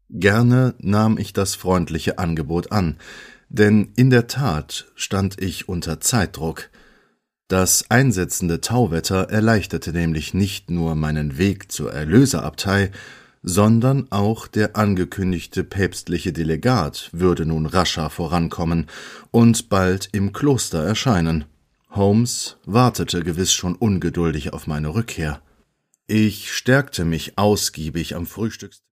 Gerne nahm ich das freundliche Angebot an, denn in der Tat stand ich unter Zeitdruck. Das einsetzende Tauwetter erleichterte nämlich nicht nur meinen Weg zur Erlöserabtei, sondern auch der angekündigte päpstliche Delegat würde nun rascher vorankommen und bald im Kloster erscheinen. Holmes wartete gewiss schon ungeduldig auf meine Rückkehr. Ich stärkte mich ausgiebig am Frühstückstisch.